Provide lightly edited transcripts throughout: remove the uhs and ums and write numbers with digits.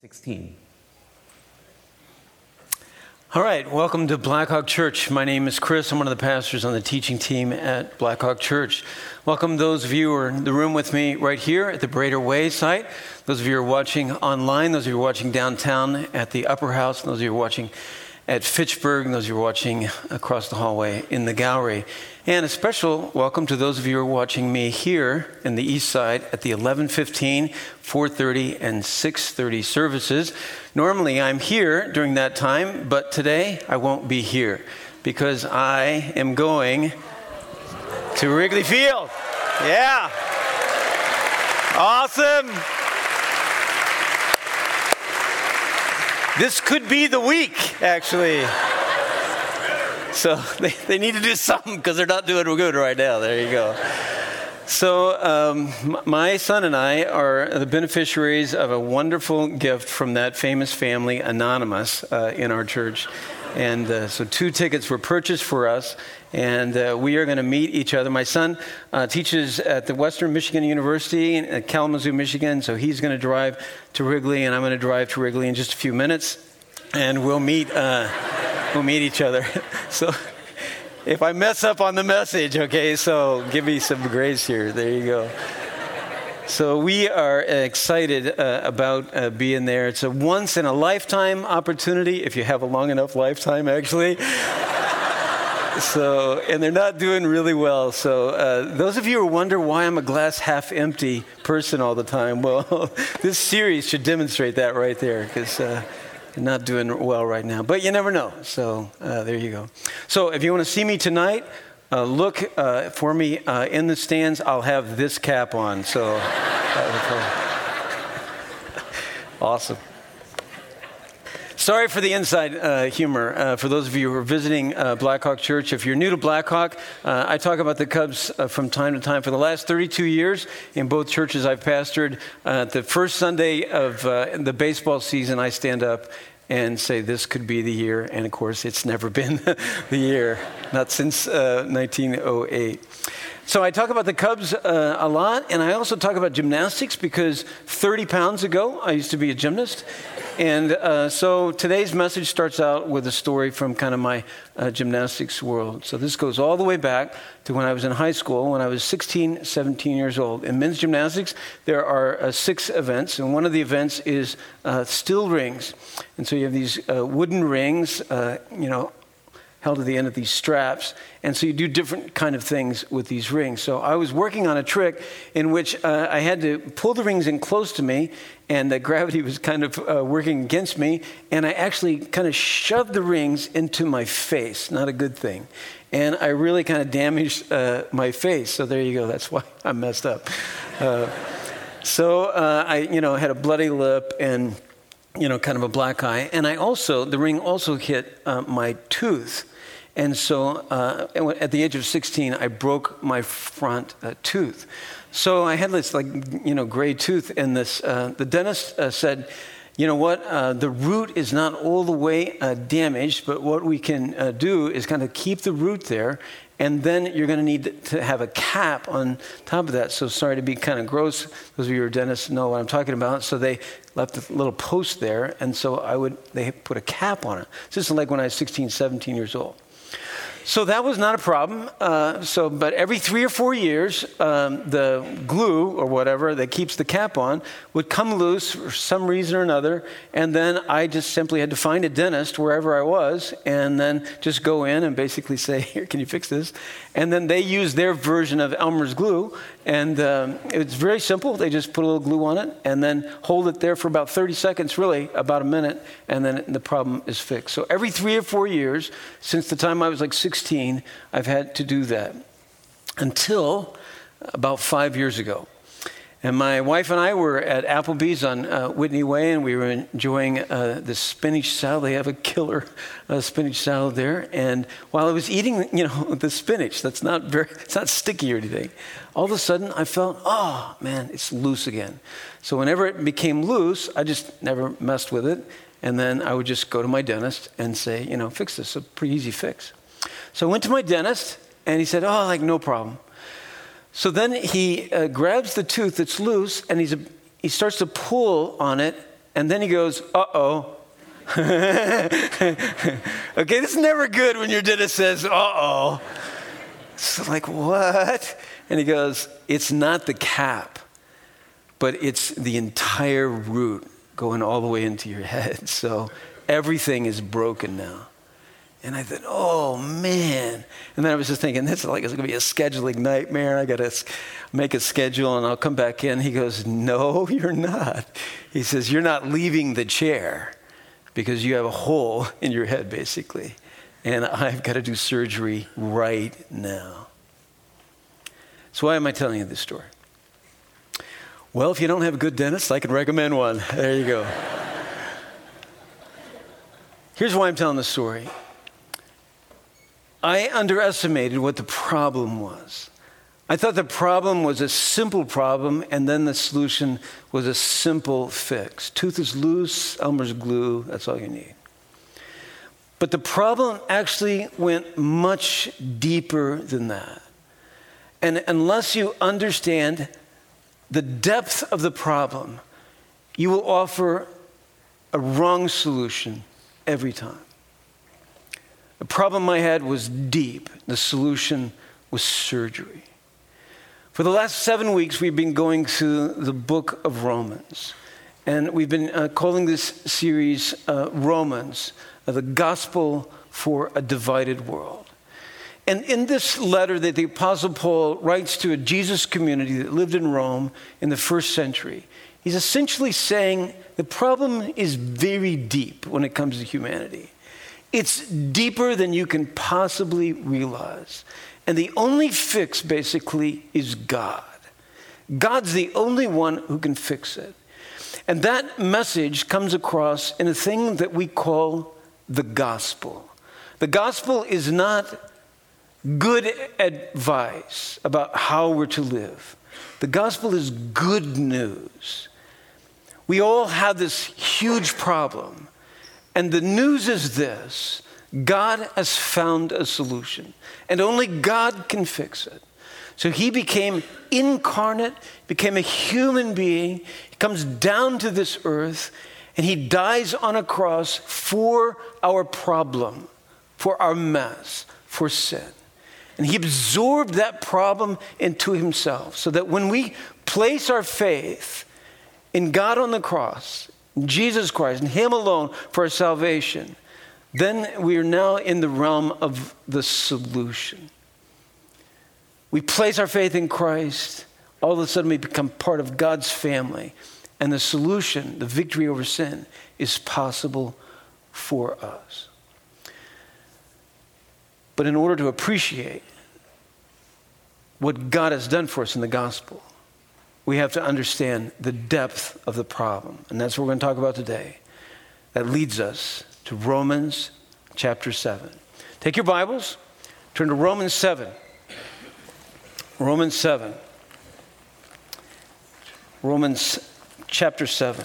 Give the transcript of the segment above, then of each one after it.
16. All right, welcome to Blackhawk Church. My name is Chris. I'm one of the pastors on the teaching team at Blackhawk Church. Welcome those of you who are in the room with me right here at the Brader Way site. Those of you who are watching online, those of you who are watching downtown at the Upper House, and those of you who are watching at Fitchburg, and those of you who are watching across the hallway in the gallery. And a special welcome to those of you who are watching me here in the east side at the 11:15, 4:30, and 6:30 services. Normally I'm here during that time, but today I won't be here because I am going to Wrigley Field. Yeah. Awesome. This could be the week, actually. So they need to do something because they're not doing good right now. There you go. So my son and I are the beneficiaries of a wonderful gift from that famous family, Anonymous, in our church. And so 2 tickets were purchased for us, and we are going to meet each other. My son teaches at the Western Michigan University in Kalamazoo, Michigan, so he's going to drive to Wrigley, and I'm going to drive to Wrigley in just a few minutes, and we'll meet each other. So if I mess up on the message, okay, so give me some grace here. There you go. So we are excited about being there. It's a once-in-a-lifetime opportunity, if you have a long enough lifetime, actually. So, and they're not doing really well. So those of you who wonder why I'm a glass half empty person all the time, well, this series should demonstrate that right there, because they're not doing well right now. But you never know. So there you go. So if you want to see me tonight, look for me in the stands. I'll have this cap on. So awesome. Sorry for the inside humor. For those of you who are visiting Blackhawk Church, if you're new to Blackhawk, I talk about the Cubs from time to time. For the last 32 years, in both churches I've pastored, the first Sunday of the baseball season, I stand up and say, this could be the year. And of course, it's never been the year, not since 1908. So I talk about the Cubs a lot, and I also talk about gymnastics because 30 pounds ago, I used to be a gymnast. And so today's message starts out with a story from kind of my gymnastics world. So this goes all the way back to when I was in high school, when I was 16, 17 years old. In men's gymnastics, there are 6 events, and one of the events is still rings. And so you have these wooden rings, held to the end of these straps. And so you do different kind of things with these rings. So I was working on a trick in which I had to pull the rings in close to me, and the gravity was kind of working against me. And I actually kind of shoved the rings into my face. Not a good thing. And I really kind of damaged my face. So there you go. That's why I messed up. So I had a bloody lip and kind of a black eye. And the ring also hit my tooth. And so at the age of 16, I broke my front tooth. So I had this gray tooth, and the dentist said, you know what, the root is not all the way damaged, but what we can do is kind of keep the root there, and then you're going to need to have a cap on top of that. So sorry to be kind of gross. Those of you who are dentists know what I'm talking about. So they left a little post there, and so they put a cap on it. So this is like when I was 16, 17 years old. So that was not a problem. But every 3 or 4 years, the glue or whatever that keeps the cap on would come loose for some reason or another, and then I just simply had to find a dentist wherever I was, and then just go in and basically say, "Here, can you fix this?" And then they use their version of Elmer's glue, and it's very simple. They just put a little glue on it, and then hold it there for about 30 seconds, really about a minute, and then the problem is fixed. So every 3 or 4 years, since the time I was like 16, I've had to do that until about 5 years ago. And my wife and I were at Applebee's on Whitney Way, and we were enjoying the spinach salad. They have a killer spinach salad there. And while I was eating, the spinach, it's not sticky or anything. All of a sudden, I felt, oh man, it's loose again. So whenever it became loose, I just never messed with it. And then I would just go to my dentist and say, fix this. It's a pretty easy fix. So I went to my dentist, and he said, oh, no problem. So then he grabs the tooth that's loose, and he starts to pull on it And then he goes, uh-oh. Okay, this is never good when your dentist says, uh-oh. It's like, what? And he goes, it's not the cap, but it's the entire root going all the way into your head. So everything is broken now. And I thought, oh, man. And then I was just thinking, it's going to be a scheduling nightmare. I got to make a schedule and I'll come back in. He goes, no, you're not. He says, you're not leaving the chair because you have a hole in your head, basically. And I've got to do surgery right now. So why am I telling you this story? Well, if you don't have a good dentist, I can recommend one. There you go. Here's why I'm telling the story. I underestimated what the problem was. I thought the problem was a simple problem, and then the solution was a simple fix. Tooth is loose, Elmer's glue, that's all you need. But the problem actually went much deeper than that. And unless you understand the depth of the problem, you will offer a wrong solution every time. The problem I had was deep. The solution was surgery. For the last 7 weeks, we've been going through the book of Romans. And we've been calling this series Romans, the gospel for a divided world. And in this letter that the Apostle Paul writes to a Jesus community that lived in Rome in the first century, he's essentially saying the problem is very deep when it comes to humanity. It's deeper than you can possibly realize. And the only fix, basically, is God. God's the only one who can fix it. And that message comes across in a thing that we call the gospel. The gospel is not good advice about how we're to live. The gospel is good news. We all have this huge problem. And the news is this: God has found a solution, and only God can fix it. So he became incarnate, became a human being. He comes down to this earth, and he dies on a cross for our problem, for our mess, for sin. And he absorbed that problem into himself, so that when we place our faith in God on the cross, Jesus Christ, and him alone for our salvation, then we are now in the realm of the solution. We place our faith in Christ, all of a sudden we become part of God's family, and the solution, the victory over sin, is possible for us. But in order to appreciate what God has done for us in the gospel, we have to understand the depth of the problem. And that's what we're going to talk about today. That leads us to Romans chapter 7. Take your Bibles, turn to Romans 7. Romans 7. Romans chapter 7.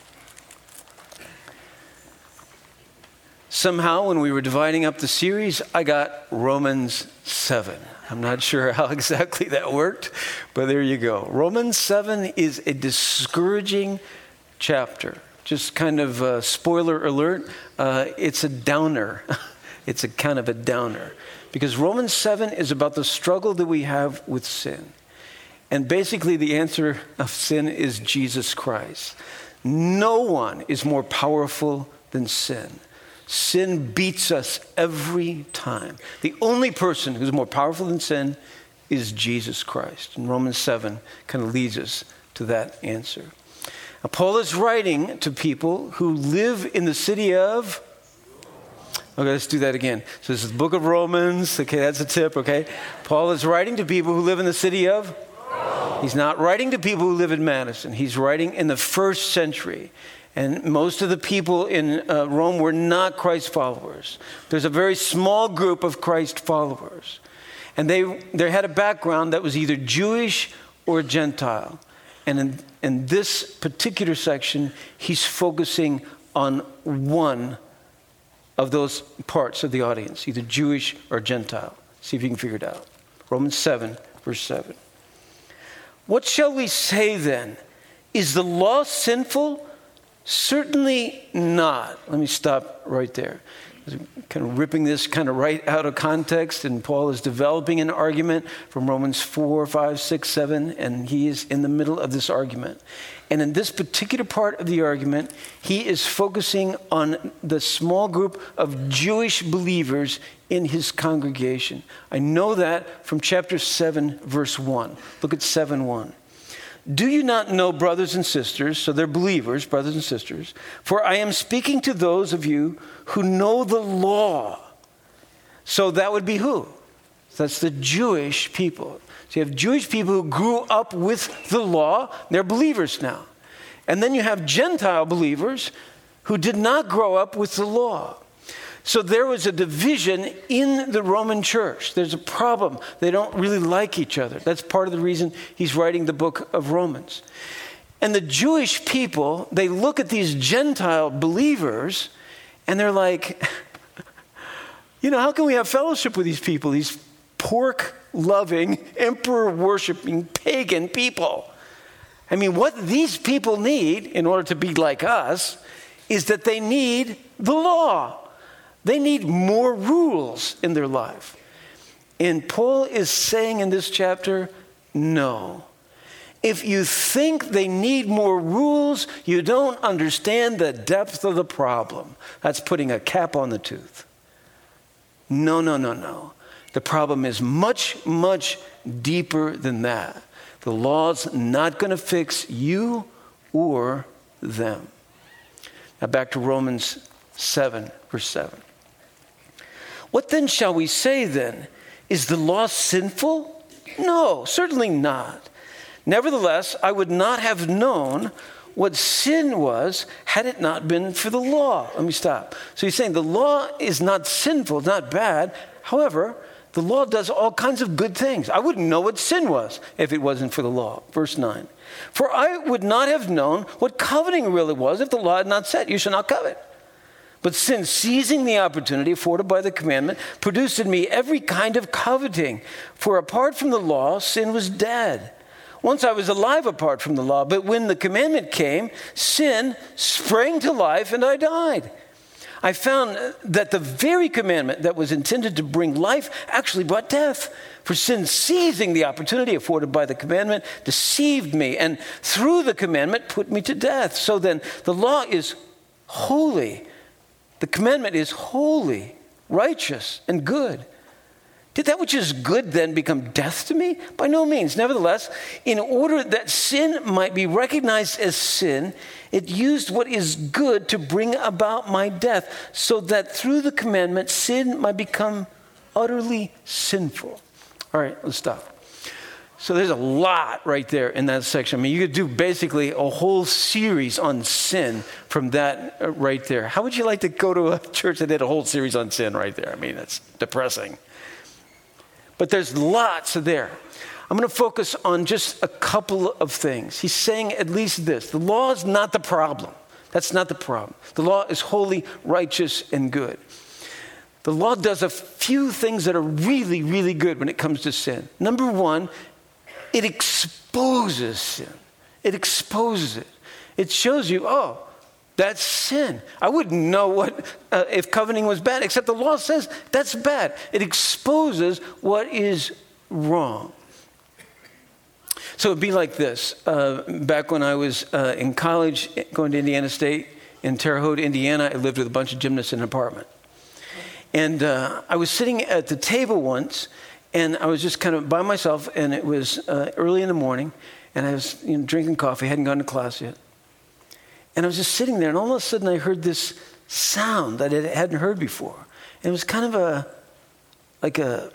Somehow, when we were dividing up the series, I got Romans 7. I'm not sure how exactly that worked, but there you go. Romans 7 is a discouraging chapter. Just kind of a spoiler alert, it's a downer. It's a kind of a downer. Because Romans 7 is about the struggle that we have with sin. And basically the answer of sin is Jesus Christ. No one is more powerful than sin. Sin beats us every time. The only person who's more powerful than sin is Jesus Christ. And Romans 7 kind of leads us to that answer. Now, Paul is writing to people who live in the city of... Okay, let's do that again. So this is the book of Romans. Okay, that's a tip, okay? Paul is writing to people who live in the city of... He's not writing to people who live in Madison. He's writing in the first century. And most of the people in Rome were not Christ followers. There's a very small group of Christ followers. And they had a background that was either Jewish or Gentile. And in this particular section, he's focusing on one of those parts of the audience, either Jewish or Gentile. See if you can figure it out. Romans 7, verse 7. What shall we say then? Is the law sinful? Certainly not. Let me stop right there. Kind of ripping this kind of right out of context, and Paul is developing an argument from Romans 4, 5, 6, 7, and he is in the middle of this argument. And in this particular part of the argument, he is focusing on the small group of Jewish believers in his congregation. I know that from chapter 7, verse 1. Look at 7:1. Do you not know, brothers and sisters, so they're believers, brothers and sisters, for I am speaking to those of you who know the law. So that would be who? That's the Jewish people. So you have Jewish people who grew up with the law. They're believers now. And then you have Gentile believers who did not grow up with the law. So there was a division in the Roman church. There's a problem. They don't really like each other. That's part of the reason he's writing the book of Romans. And the Jewish people, they look at these Gentile believers and they're like, how can we have fellowship with these people, these pork-loving, emperor-worshiping, pagan people? I mean, what these people need in order to be like us is that they need the law. They need more rules in their life. And Paul is saying in this chapter, no. If you think they need more rules, you don't understand the depth of the problem. That's putting a cap on the tooth. No. The problem is much, much deeper than that. The law's not going to fix you or them. Now back to Romans 7, verse 7. What then shall we say then? Is the law sinful? No, certainly not. Nevertheless, I would not have known what sin was had it not been for the law. Let me stop. So he's saying the law is not sinful, it's not bad. However, the law does all kinds of good things. I wouldn't know what sin was if it wasn't for the law. Verse 9. For I would not have known what coveting really was if the law had not said, you shall not covet. But sin, seizing the opportunity afforded by the commandment, produced in me every kind of coveting. For apart from the law, sin was dead. Once I was alive apart from the law, but when the commandment came, sin sprang to life and I died. I found that the very commandment that was intended to bring life actually brought death. For sin, seizing the opportunity afforded by the commandment, deceived me, and through the commandment put me to death. So then, the law is holy. The commandment is holy, righteous, and good. Did that which is good then become death to me? By no means. Nevertheless, in order that sin might be recognized as sin, it used what is good to bring about my death, so that through the commandment, sin might become utterly sinful. All right, let's stop. So there's a lot right there in that section. I mean, you could do basically a whole series on sin from that right there. How would you like to go to a church that did a whole series on sin right there? I mean, it's depressing. But there's lots there. I'm going to focus on just a couple of things. He's saying at least this. The law is not the problem. That's not the problem. The law is holy, righteous, and good. The law does a few things that are really, really good when it comes to sin. Number one, it exposes sin. It exposes it. It shows you, oh, that's sin. I wouldn't know what if coveting was bad, except the law says that's bad. It exposes what is wrong. So it'd be like this. Back when I was in college, going to Indiana State, in Terre Haute, Indiana, I lived with a bunch of gymnasts in an apartment. And I was sitting at the table once, and I was just kind of by myself, and it was early in the morning, and I was drinking coffee, hadn't gone to class yet. And I was just sitting there, and all of a sudden I heard this sound that I hadn't heard before. And it was kind of like that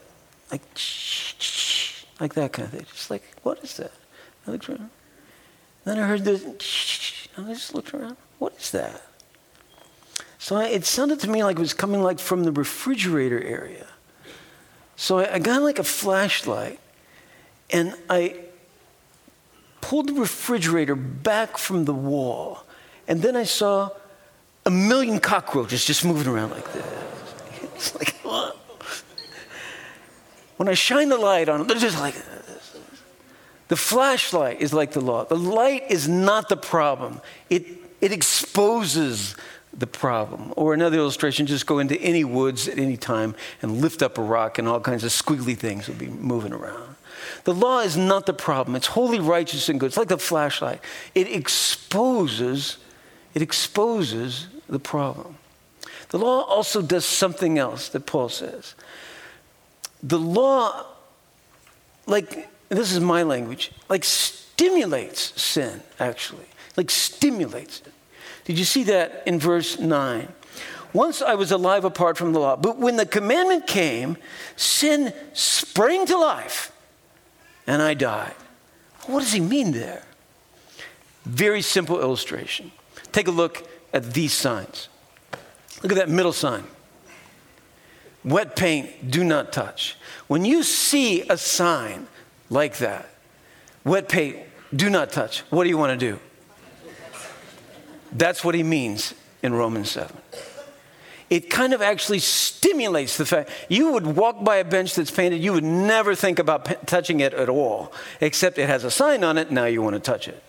kind of thing. Just like, what is that? I looked around. Then I heard this, and I just looked around. What is that? So it sounded to me like it was coming like from the refrigerator area. So I got like a flashlight, and I pulled the refrigerator back from the wall. And then I saw 1 million cockroaches just moving around like this. It's like, what? When I shine the light on them, they're just like this. The flashlight is like the law. The light is not the problem. It It exposes the problem. Or another illustration, just go into any woods at any time and lift up a rock and all kinds of squiggly things will be moving around. The law is not the problem. It's holy, righteous, and good. It's like the flashlight. It exposes the problem. The law also does something else that Paul says. The law, like, this is my language, like stimulates sin, actually. Like stimulates it. Did you see that in verse 9? Once I was alive apart from the law, but when the commandment came, sin sprang to life, and I died. What does he mean there? Very simple illustration. Take a look at these signs. Look at that middle sign. Wet paint, do not touch. When you see a sign like that, wet paint, do not touch, what do you want to do? That's what he means in Romans 7. It kind of actually stimulates the fact. You would walk by a bench that's painted, you would never think about touching it at all, except it has a sign on it, now you want to touch it.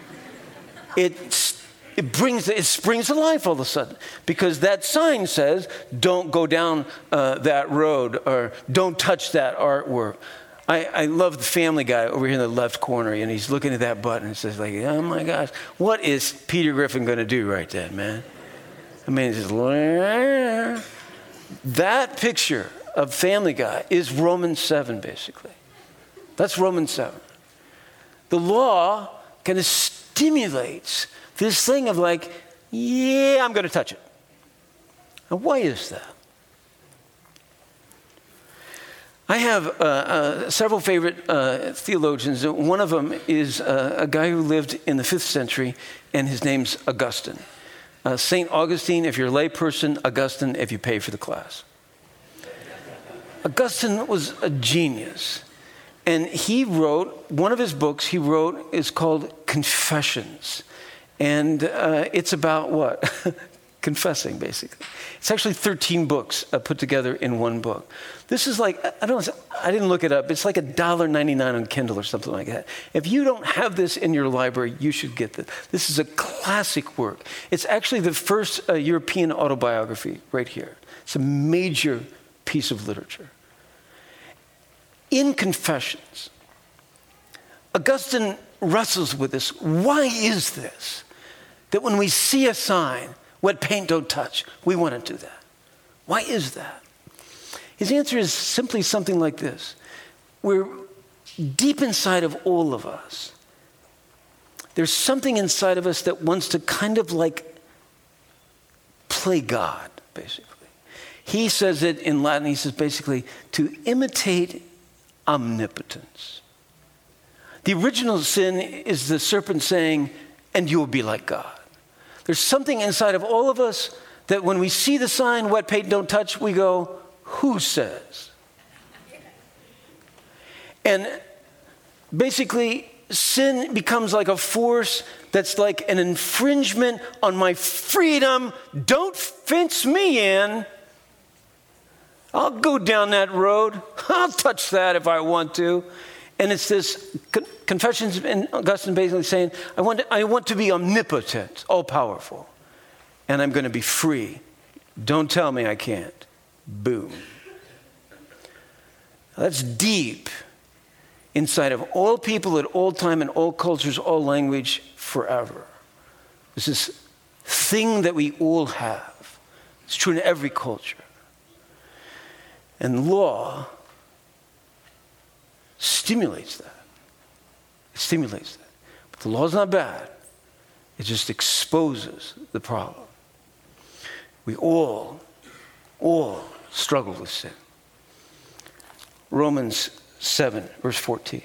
It springs to life all of a sudden because that sign says, don't go down that road or don't touch that artwork. I love the Family Guy over here in the left corner, and he's looking at that button and says, like, oh my gosh, what is Peter Griffin going to do right then, man? I mean, it's just, that picture of Family Guy is Romans 7, basically. That's Romans 7. The law kind of stimulates this thing of like, yeah, I'm going to touch it. And why is that? I have several favorite theologians. One of them is a guy who lived in the 5th century, and his name's Augustine. St. Augustine, if you're a layperson, Augustine, if you pay for the class. Augustine was a genius. And he wrote, one of his books is called Confessions. And it's about what? Confessing, basically. It's actually 13 books put together in one book. This is like, I didn't look it up. It's like $1.99 on Kindle or something like that. If you don't have this in your library, you should get this. This is a classic work. It's actually the first European autobiography right here. It's a major piece of literature. In Confessions, Augustine wrestles with this. Why is this? That when we see a sign, wet paint don't touch, we want to do that. Why is that? His answer is simply something like this. We're deep inside of all of us. There's something inside of us that wants to kind of like play God, basically. He says it in Latin, he says basically to imitate omnipotence. The original sin is the serpent saying, and you will be like God. There's something inside of all of us that when we see the sign, wet paint don't touch, we go, who says? And basically, sin becomes like a force that's like an infringement on my freedom. Don't fence me in. I'll go down that road. I'll touch that if I want to. And it's this Confessions, and Augustine basically saying, I want to be omnipotent, all-powerful, and I'm going to be free. Don't tell me I can't. Boom. That's deep inside of all people at all time and all cultures, all language, forever. It's this thing that we all have. It's true in every culture. And law stimulates that. It stimulates that. But the law is not bad. It just exposes the problem. We all struggle with sin. Romans 7, verse 14.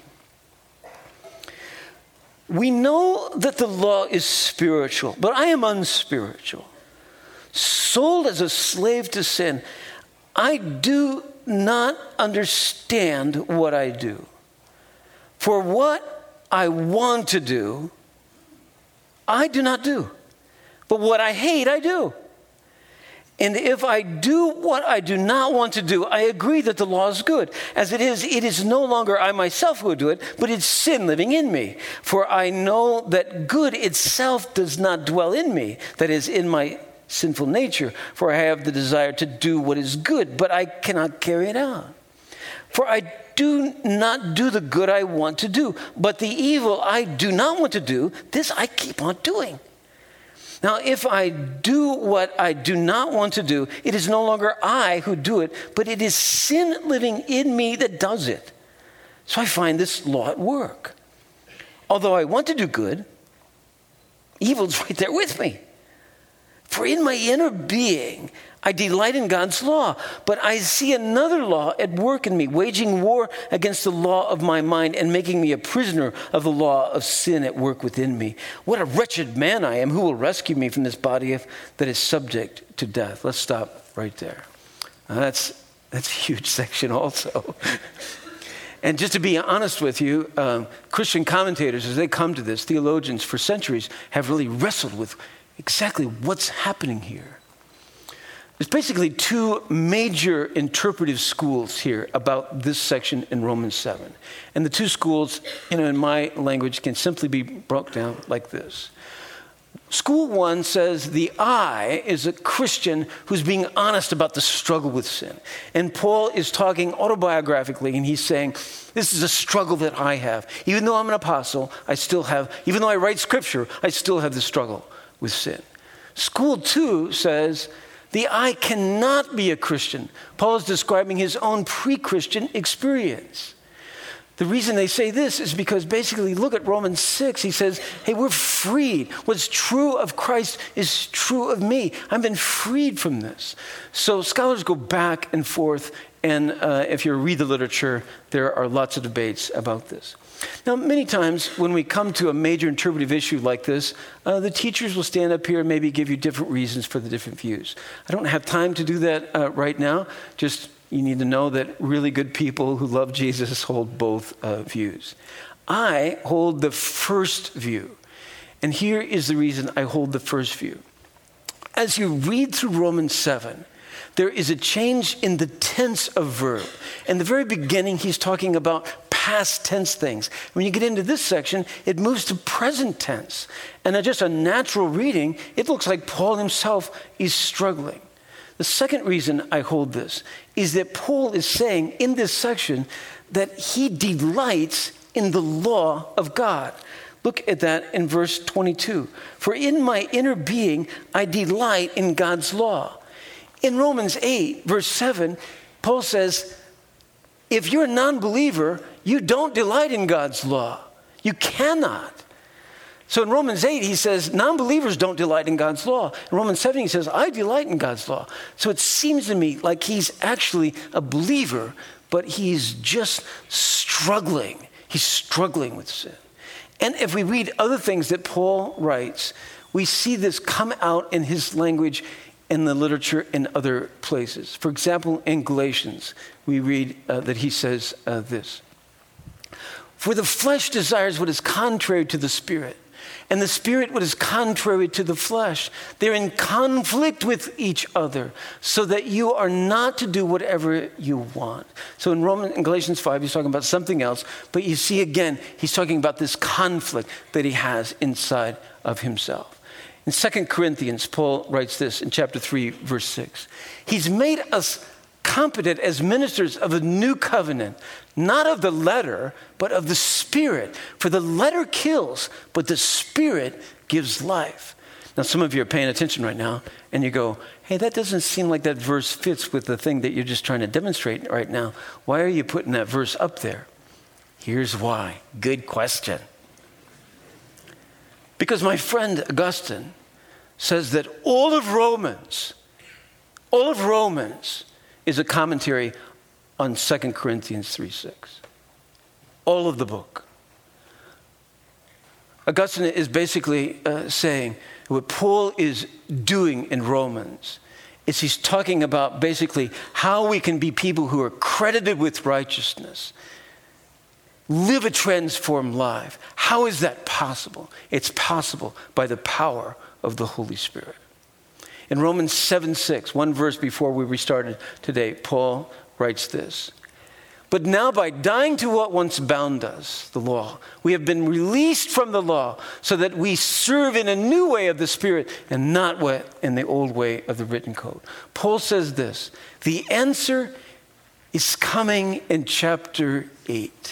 We know that the law is spiritual, but I am unspiritual. Sold as a slave to sin, I do not understand what I do. For what I want to do, I do not do. But what I hate, I do. And if I do what I do not want to do, I agree that the law is good. As it is no longer I myself who do it, but it's sin living in me. For I know that good itself does not dwell in me, that is, in my sinful nature. For I have the desire to do what is good, but I cannot carry it out. For I do not do the good I want to do, but the evil I do not want to do, this I keep on doing. Now, if I do what I do not want to do, it is no longer I who do it, but it is sin living in me that does it. So I find this law at work. Although I want to do good, evil's right there with me. For in my inner being, I delight in God's law, but I see another law at work in me, waging war against the law of my mind and making me a prisoner of the law of sin at work within me. What a wretched man I am. Who will rescue me from this body that is subject to death? Let's stop right there. That's a huge section also. And just to be honest with you, Christian commentators, as they come to this, theologians for centuries, have really wrestled with exactly what's happening here. There's basically two major interpretive schools here about this section in Romans 7. And the two schools, in my language, can simply be broken down like this. School one says the I is a Christian who's being honest about the struggle with sin. And Paul is talking autobiographically, and he's saying, this is a struggle that I have. Even though I'm an apostle, even though I write scripture, I still have this struggle with sin. School two says, the I cannot be a Christian. Paul is describing his own pre-Christian experience. The reason they say this is because basically, look at Romans 6. He says, hey, we're freed. What's true of Christ is true of me. I've been freed from this. So scholars go back and forth, and if you read the literature, there are lots of debates about this. Now, many times when we come to a major interpretive issue like this, the teachers will stand up here and maybe give you different reasons for the different views. I don't have time to do that right now. Just you need to know that really good people who love Jesus hold both views. I hold the first view. And here is the reason I hold the first view. As you read through Romans 7, there is a change in the tense of verb. In the very beginning, he's talking about past tense things. When you get into this section, it moves to present tense. And just a natural reading, it looks like Paul himself is struggling. The second reason I hold this is that Paul is saying in this section that he delights in the law of God. Look at that in verse 22. For in my inner being, I delight in God's law. In Romans 8, verse 7, Paul says, if you're a non-believer, you don't delight in God's law. You cannot. So in Romans 8, he says, non-believers don't delight in God's law. In Romans 7, he says, I delight in God's law. So it seems to me like he's actually a believer, but he's just struggling. He's struggling with sin. And if we read other things that Paul writes, we see this come out in his language in the literature in other places. For example, in Galatians, we read that he says this. For the flesh desires what is contrary to the spirit, and the spirit what is contrary to the flesh. They're in conflict with each other, so that you are not to do whatever you want. So in Galatians 5, he's talking about something else, but you see again, he's talking about this conflict that he has inside of himself. In 2 Corinthians, Paul writes this in chapter 3, verse 6. He's made us competent as ministers of a new covenant, not of the letter, but of the Spirit. For the letter kills, but the Spirit gives life. Now, some of you are paying attention right now, and you go, hey, that doesn't seem like that verse fits with the thing that you're just trying to demonstrate right now. Why are you putting that verse up there? Here's why. Good question. Because my friend Augustine says that all of Romans is a commentary on 2 Corinthians 3:6. All of the book. Augustine is basically saying what Paul is doing in Romans is he's talking about basically how we can be people who are credited with righteousness, live a transformed life. How is that possible? It's possible by the power of the Holy Spirit. In Romans 7:6, one verse before we restarted today, Paul writes this. But now by dying to what once bound us, the law, we have been released from the law so that we serve in a new way of the Spirit and not in the old way of the written code. Paul says this, the answer is coming in chapter 8.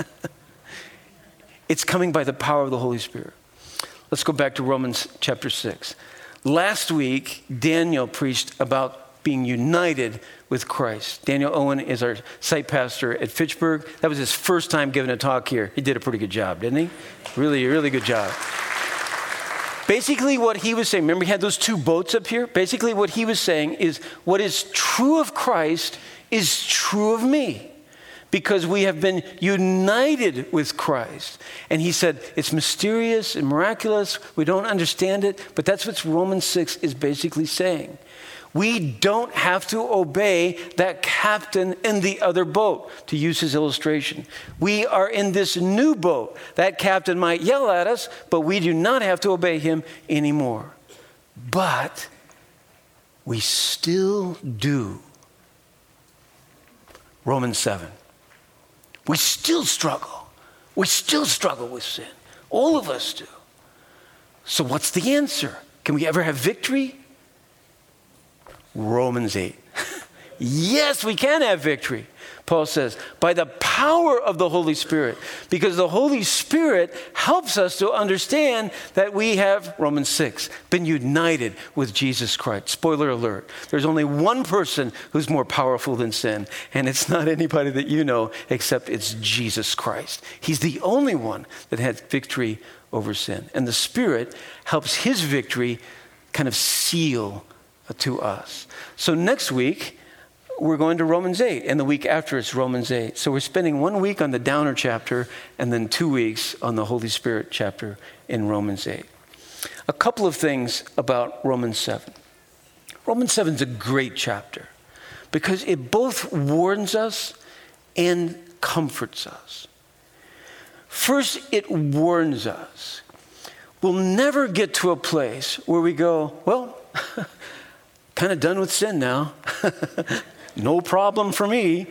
It's coming by the power of the Holy Spirit. Let's go back to Romans chapter 6. Last week, Daniel preached about being united with Christ. Daniel Owen is our site pastor at Fitchburg. That was his first time giving a talk here. He did a pretty good job, didn't he? Really, really good job. Basically what he was saying, remember he had those two boats up here? Basically what he was saying is what is true of Christ is true of me. Because we have been united with Christ. And he said, it's mysterious and miraculous. We don't understand it. But that's what Romans 6 is basically saying. We don't have to obey that captain in the other boat, to use his illustration. We are in this new boat. That captain might yell at us, but we do not have to obey him anymore. But we still do. Romans 7. We still struggle. We still struggle with sin. All of us do. So what's the answer? Can we ever have victory? Romans 8. Yes, we can have victory. Paul says, by the power of the Holy Spirit, because the Holy Spirit helps us to understand that we have, Romans 6, been united with Jesus Christ. Spoiler alert, there's only one person who's more powerful than sin, and it's not anybody that you know, except it's Jesus Christ. He's the only one that has victory over sin. And the Spirit helps his victory kind of seal to us. So next week, we're going to Romans 8, and the week after it's Romans 8. So we're spending 1 week on the Downer chapter and then 2 weeks on the Holy Spirit chapter in Romans 8. A couple of things about Romans 7. Romans 7 is a great chapter because it both warns us and comforts us. First, it warns us. We'll never get to a place where we go, well, kind of done with sin now. No problem for me.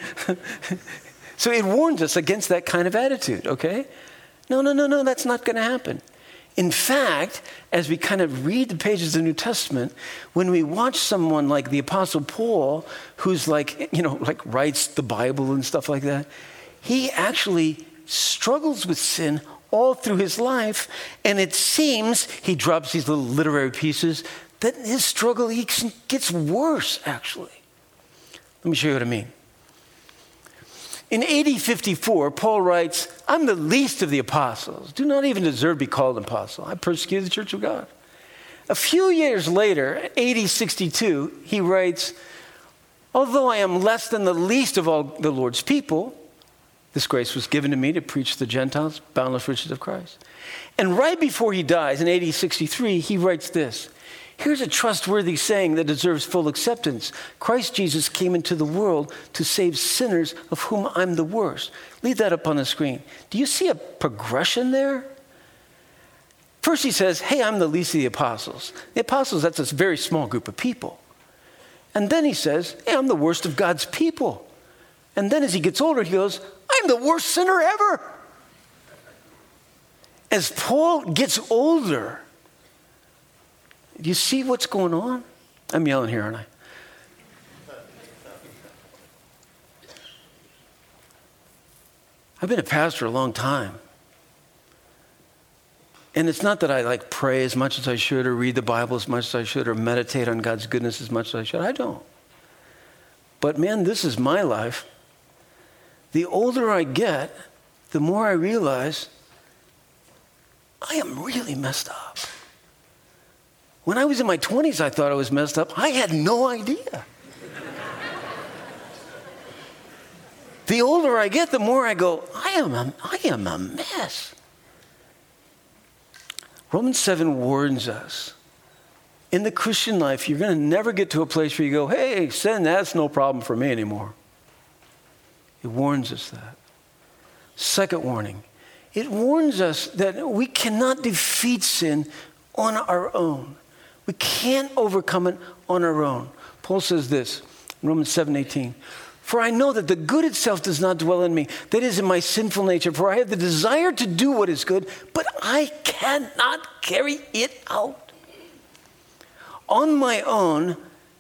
So it warns us against that kind of attitude, okay? No, that's not going to happen. In fact, as we kind of read the pages of the New Testament, when we watch someone like the Apostle Paul, who's like writes the Bible and stuff like that, he actually struggles with sin all through his life, and it seems, he drops these little literary pieces, that his struggle gets worse, actually. Let me show you what I mean. In AD 54, Paul writes, I'm the least of the apostles, do not even deserve to be called an apostle. I persecuted the church of God. A few years later, AD 62, he writes, although I am less than the least of all the Lord's people, this grace was given to me to preach to the Gentiles, boundless riches of Christ. And right before he dies, in AD 63, he writes this, here's a trustworthy saying that deserves full acceptance. Christ Jesus came into the world to save sinners, of whom I'm the worst. Leave that up on the screen. Do you see a progression there? First he says, hey, I'm the least of the apostles. The apostles, that's a very small group of people. And then he says, hey, I'm the worst of God's people. And then as he gets older, he goes, I'm the worst sinner ever. As Paul gets older, do you see what's going on? I'm yelling here, aren't I? I've been a pastor a long time. And it's not that I pray as much as I should or read the Bible as much as I should or meditate on God's goodness as much as I should. I don't. But man, this is my life. The older I get, the more I realize I am really messed up. When I was in my 20s, I thought I was messed up. I had no idea. The older I get, the more I go, I am a mess. Romans 7 warns us. In the Christian life, you're going to never get to a place where you go, hey, sin, that's no problem for me anymore. It warns us that. Second warning, it warns us that we cannot defeat sin on our own. We can't overcome it on our own. Paul says this, Romans 7:18. For I know that the good itself does not dwell in me, that is in my sinful nature. For I have the desire to do what is good, but I cannot carry it out. On my own,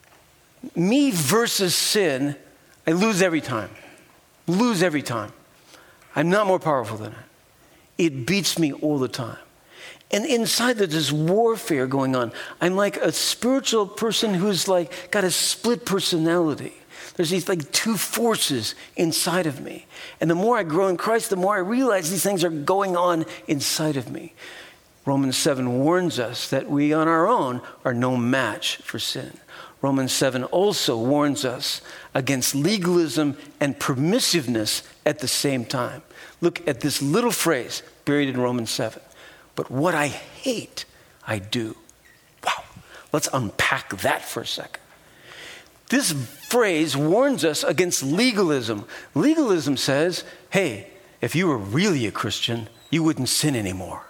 me versus sin, I lose every time. Lose every time. I'm not more powerful than it. It beats me all the time. And inside there's this warfare going on. I'm like a spiritual person who's like got a split personality. There's these like two forces inside of me. And the more I grow in Christ, the more I realize these things are going on inside of me. Romans 7 warns us that we on our own are no match for sin. Romans 7 also warns us against legalism and permissiveness at the same time. Look at this little phrase buried in Romans 7. But what I hate, I do. Wow. Let's unpack that for a second. This phrase warns us against legalism. Legalism says, hey, if you were really a Christian, you wouldn't sin anymore.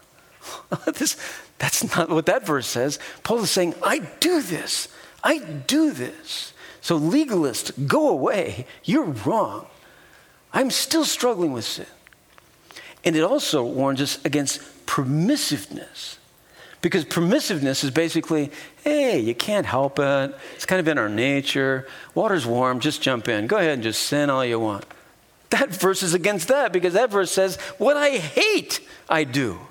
That's not what that verse says. Paul is saying, I do this. I do this. So legalist, go away. You're wrong. I'm still struggling with sin. And it also warns us against permissiveness. Because permissiveness is basically, hey, you can't help it. It's kind of in our nature. Water's warm, just jump in. Go ahead and just sin all you want. That verse is against that because that verse says, what I hate, I do.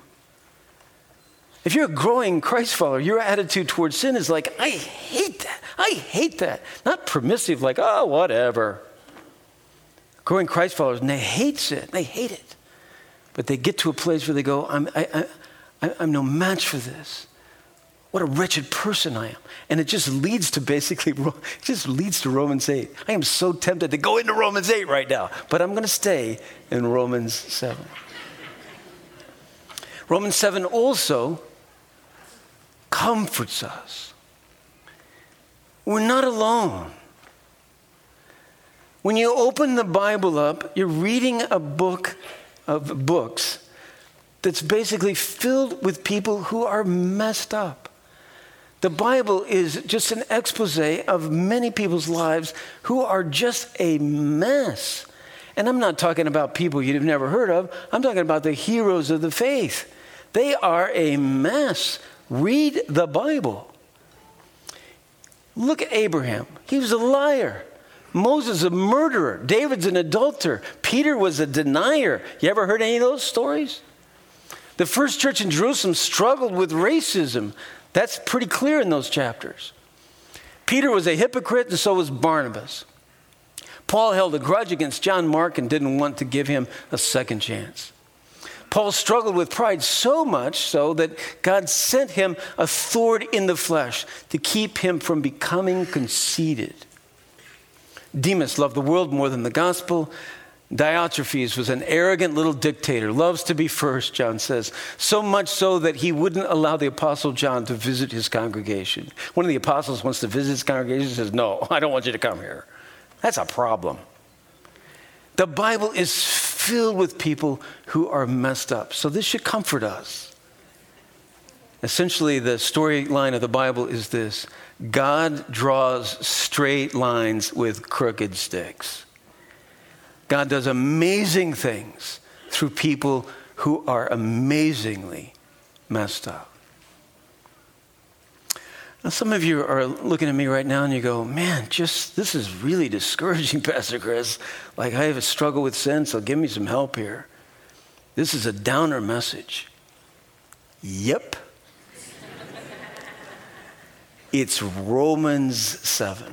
If you're a growing Christ follower, your attitude towards sin is like, I hate that. I hate that. Not permissive, like, oh, whatever. Growing Christ followers, and they hate sin. They hate it. But they get to a place where they go, I'm no match for this. What a wretched person I am. And it just leads to Romans 8. I am so tempted to go into Romans 8 right now, but I'm going to stay in Romans 7. Romans 7 also comforts us. We're not alone. When you open the Bible up, you're reading a book of books that's basically filled with people who are messed up. The Bible is just an expose of many people's lives who are just a mess. And I'm not talking about people you've never heard of. I'm talking about the heroes of the faith. They are a mess. Read the Bible. Look at Abraham. He was a liar. Moses, a murderer. David's an adulterer. Peter was a denier. You ever heard any of those stories? The first church in Jerusalem struggled with racism. That's pretty clear in those chapters. Peter was a hypocrite, and so was Barnabas. Paul held a grudge against John Mark and didn't want to give him a second chance. Paul struggled with pride so much so that God sent him a thorn in the flesh to keep him from becoming conceited. Demas loved the world more than the gospel. Diotrephes was an arrogant little dictator, loves to be first, John says, so much so that he wouldn't allow the apostle John to visit his congregation. One of the apostles wants to visit his congregation and says, no, I don't want you to come here. That's a problem. The Bible is filled with people who are messed up, so this should comfort us. Essentially, the storyline of the Bible is this: God draws straight lines with crooked sticks. God does amazing things through people who are amazingly messed up. Now, some of you are looking at me right now and you go, man, this is really discouraging, Pastor Chris. Like, I have a struggle with sin, so give me some help here. This is a downer message. Yep. It's Romans 7.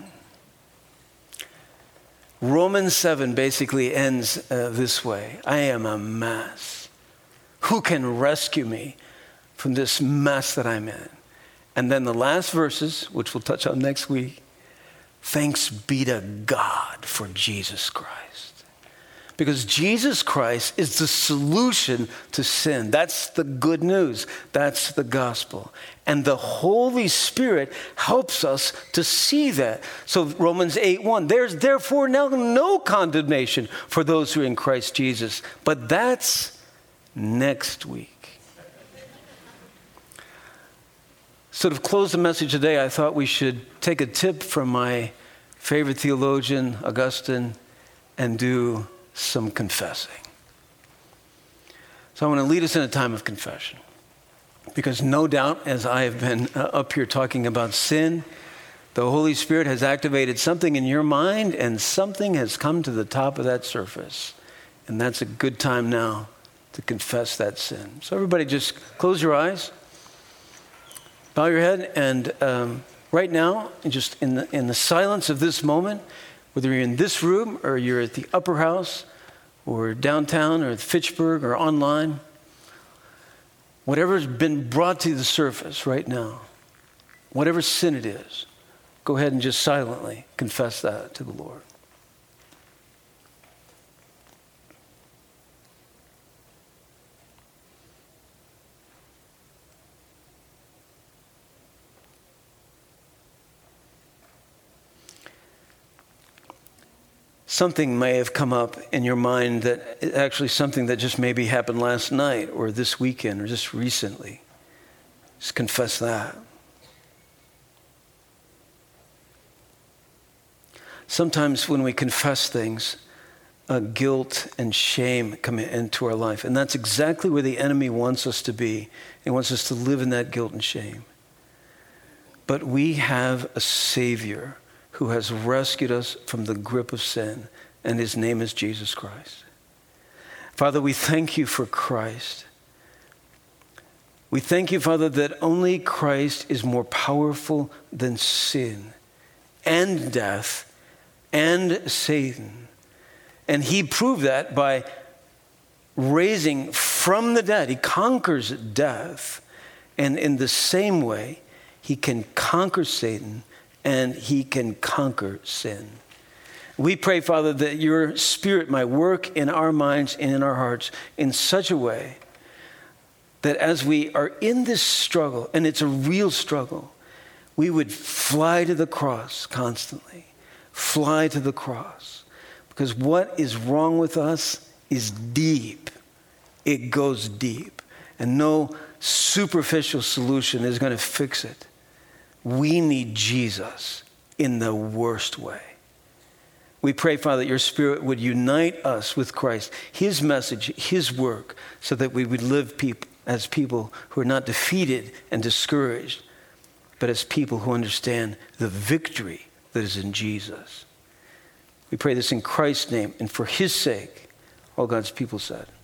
Romans 7 basically ends this way. I am a mess. Who can rescue me from this mess that I'm in? And then the last verses, which we'll touch on next week, thanks be to God for Jesus Christ. Because Jesus Christ is the solution to sin. That's the good news. That's the gospel. And the Holy Spirit helps us to see that. So Romans 8:1, there's therefore now no condemnation for those who are in Christ Jesus. But that's next week. So to close the message today, I thought we should take a tip from my favorite theologian, Augustine, and do some confessing. So I want to lead us in a time of confession. Because no doubt, as I have been up here talking about sin, the Holy Spirit has activated something in your mind and something has come to the top of that surface. And that's a good time now to confess that sin. So everybody just close your eyes. Bow your head, and right now, just in the silence of this moment, whether you're in this room or you're at the Upper House or downtown or at Fitchburg or online, whatever's been brought to the surface right now, whatever sin it is, go ahead and just silently confess that to the Lord. Something may have come up in your mind that actually something that just maybe happened last night or this weekend or just recently. Just confess that. Sometimes when we confess things, guilt and shame come into our life. And that's exactly where the enemy wants us to be. He wants us to live in that guilt and shame. But we have a Savior who has rescued us from the grip of sin, and his name is Jesus Christ. Father, we thank you for Christ. We thank you, Father, that only Christ is more powerful than sin and death and Satan. And he proved that by raising from the dead. He conquers death. And in the same way, he can conquer Satan and he can conquer sin. We pray, Father, that your Spirit might work in our minds and in our hearts in such a way that as we are in this struggle, and it's a real struggle, we would fly to the cross constantly. Fly to the cross. Because what is wrong with us is deep. It goes deep. And no superficial solution is going to fix it. We need Jesus in the worst way. We pray, Father, that your Spirit would unite us with Christ, his message, his work, so that we would live as people who are not defeated and discouraged, but as people who understand the victory that is in Jesus. We pray this in Christ's name and for his sake, all God's people said.